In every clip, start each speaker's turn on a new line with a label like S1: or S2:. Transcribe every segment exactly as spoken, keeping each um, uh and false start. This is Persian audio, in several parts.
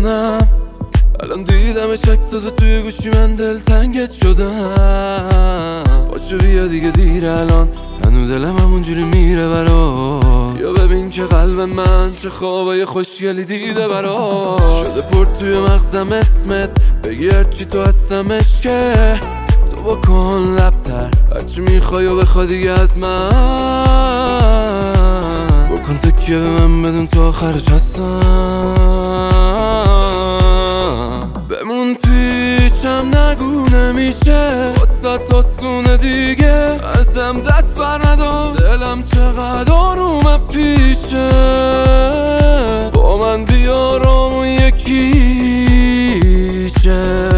S1: کنم. الان دیدم شک زده توی گوشی من دلتنگت شدم. باشه بیا دیگه دیر الان، هنو دلم همونجوری میره برا. یا ببین که قلب من چه خوابای خوشگلی دیده برا. شده پر توی مغزم اسمت، بگی هرچی تو هستم عشقه. تو بکن لبتر هرچی میخوای و بخوای دیگه از من. بکن تکیه به من بدون تو آخرش هستم. بمون پیچم نگو نمیشه واسه آسونه دیگه. ازم دست بر ندار دلم چقدر آرومه پیشه. با من بیارم اون یکیشه.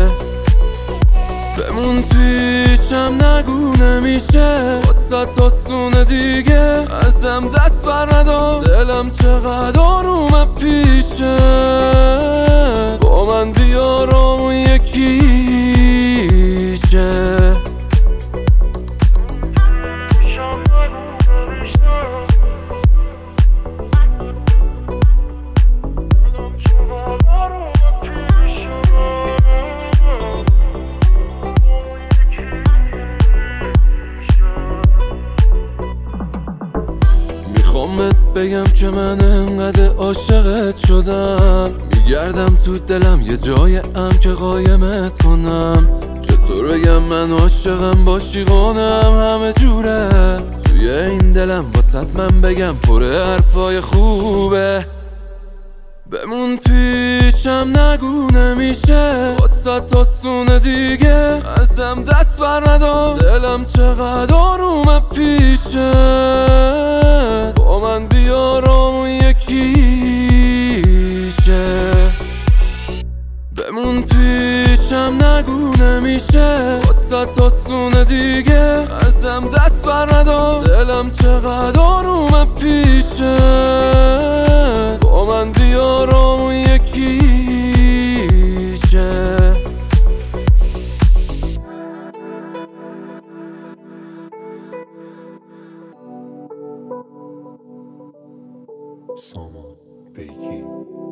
S1: بمون پیچم نگو نمیشه واسه آسونه دیگه. ازم دست بر ندار دلم چقدر آرومه پیشه. با من بیارم اون یکیشه. میخوام بهت بگم که من انقدر عاشقت شدم. میگردم تو دلم یه جای ام که قایمت کنم. چطور بگم من عاشقم باشی قانم همه جوره. توی این دلم واسط من بگم پره حرفای خوبه. بمون پیچم نگو نمیشه واسه آسونه دیگه. ازم دست بر ندار دلم چقدر آرومه پیشه. با من بیارم اون یکیشه. بمون پیچم نگو نمیشه واسه آسونه دیگه. ازم دست بر ندار دلم چقدر آرومه پیشه. با من بیارم اون یکیشه.
S2: سامان بیکی